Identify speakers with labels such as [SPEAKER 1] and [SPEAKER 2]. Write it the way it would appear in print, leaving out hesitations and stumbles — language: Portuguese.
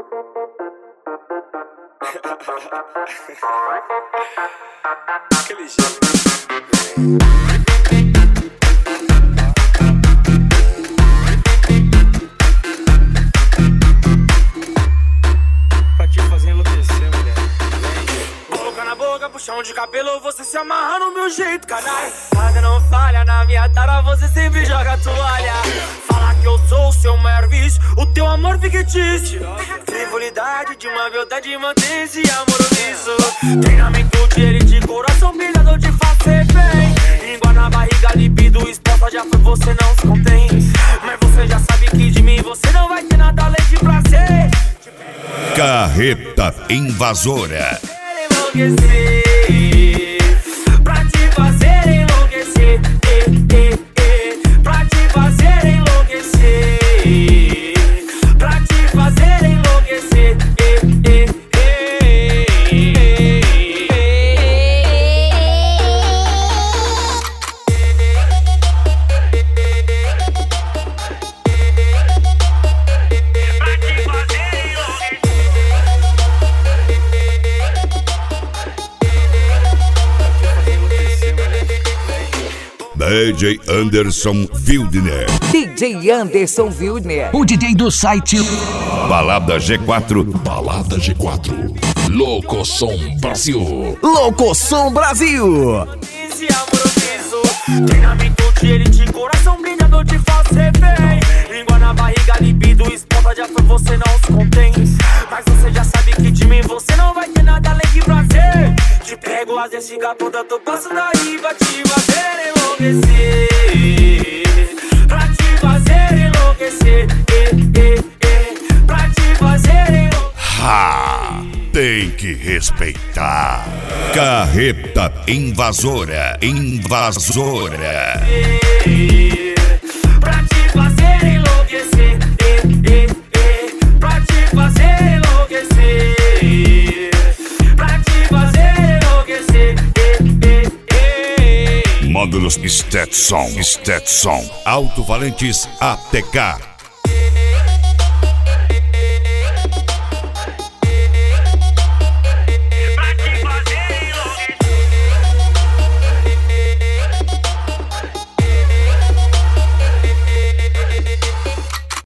[SPEAKER 1] Aquele jeito. Pra te fazer enlouquecer, mulher. Boca na boca, puxão de cabelo, você se amarra no meu jeito, caralho. Nada não falha, na minha tara você sempre joga toalha. Fala que eu sou o seu maior vício, o teu amor fictício. Frivolidade de uma beldade, mantém-se amoroso. Treinamento de elite, coração brilhador de fazer bem. Língua na barriga, libido exposta, já foi, você não se contém. Mas você já sabe que de mim você não vai ter nada além de prazer.
[SPEAKER 2] Carreta Invasora.
[SPEAKER 1] Enlouquecer, pra te fazer enlouquecer, pra te fazer enlouquecer, pra te fazer enlouquecer,
[SPEAKER 2] DJ Anderson Wildner.
[SPEAKER 3] DJ Anderson Wildner.
[SPEAKER 4] O DJ do site
[SPEAKER 2] Balada G4.
[SPEAKER 5] Balada G4. Louco Som Brasil.
[SPEAKER 4] Louco Som Brasil.
[SPEAKER 1] esse amoroso. Treinamento de elite, coração brilhador de fazer bem. Língua na barriga, libido exposta, já foi, você não se contém. Mas você já sabe que de mim você não vai ter nada além de prazer. Te pego, às vezes fica toda, tô passando aí pra te fazer enlouquecer, pra te fazer enlouquecer, pra te fazer enlouquecer.
[SPEAKER 2] Ha! Tem que respeitar. Carreta Invasora. Invasora.
[SPEAKER 1] Pra te fazer enlouquecer, pra te fazer enlouquecer, pra te fazer enlouquecer.
[SPEAKER 2] Módulos Stetson. Alto Valentes ATK.